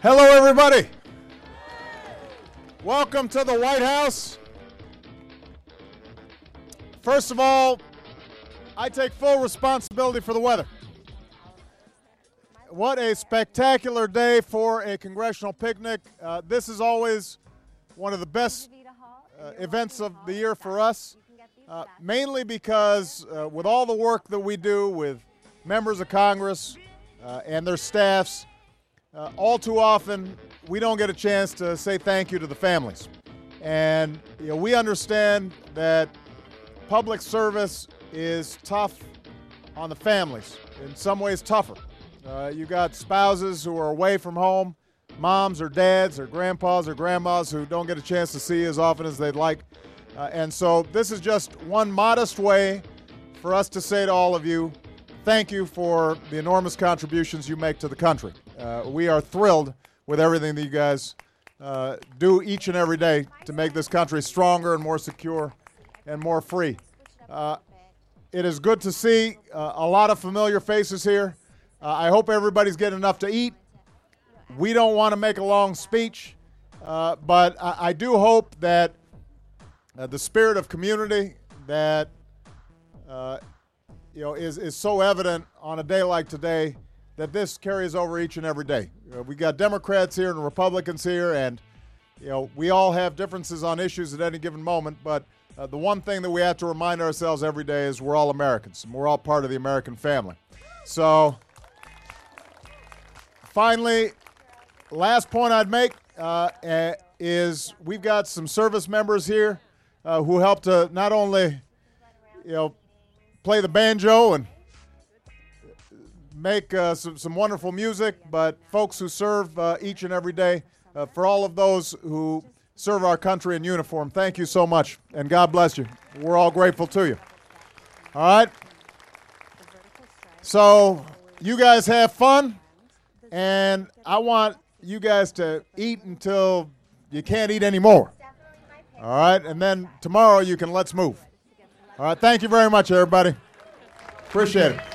Hello, everybody. Welcome to the White House. First of all, I take full responsibility for the weather. What a spectacular day for a congressional picnic. This is always one of the best events of the year for us, mainly because with all the work that we do with members of Congress and their staffs, all too often we don't get a chance to say thank you to the families. And we understand that public service is tough on the families, in some ways tougher. You got spouses who are away from home, moms or dads or grandpas or grandmas who don't get a chance to see as often as they'd like. And so this is just one modest way for us to say to all of you, thank you for the enormous contributions you make to the country. We are thrilled with everything that you guys do each and every day to make this country stronger and more secure and more free. It is good to see a lot of familiar faces here. I hope everybody's getting enough to eat. We don't want to make a long speech, but I do hope that the spirit of community that is so evident on a day like today, that this carries over each and every day. We got Democrats here and Republicans here, and we all have differences on issues at any given moment, but the one thing that we have to remind ourselves every day is we're all Americans, and we're all part of the American family. So, finally, last point I'd make is we've got some service members here who help to not only, play the banjo and make some wonderful music, but folks who serve each and every day. For all of those who serve our country in uniform, thank you so much, and God bless you. We're all grateful to you. All right? So you guys have fun, and I want you guys to eat until you can't eat anymore. All right? And then tomorrow you can let's move. All right? Thank you very much, everybody. Appreciate it.